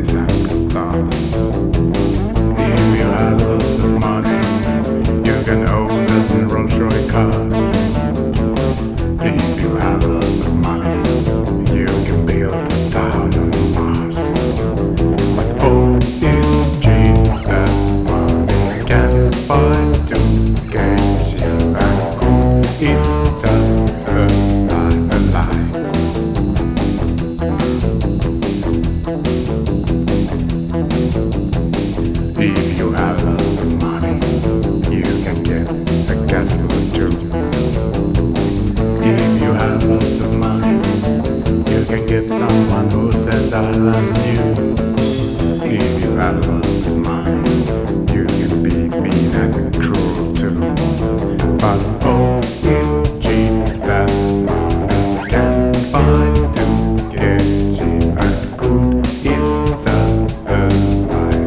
space and the stars. If you have lots of money, you can own dozen Rolls-Royce cars. If you have lots of money, you can build a town on Mars. But all is cheap that money can buy to get you and cool. It's just a lie. If you have lots of money, you can get a castle too. If you have lots of money, you can get someone who says I love you. If you have lots of money, you can be mean and cruel too. But all is cheap that money can buy to get you and cool. It's just a lie.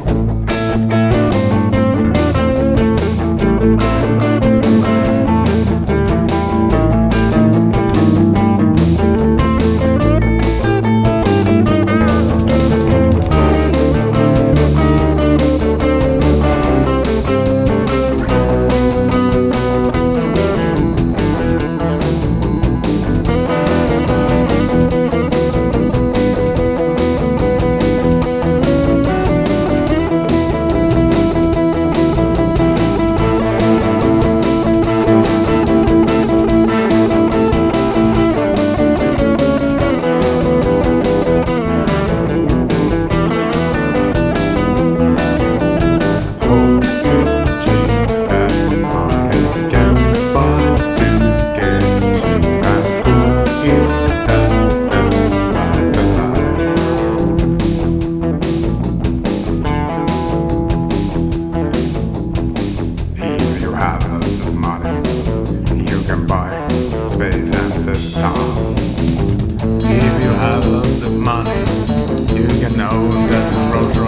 Space and the stars. If you have lots of money, you can own dozen Rolls-Royce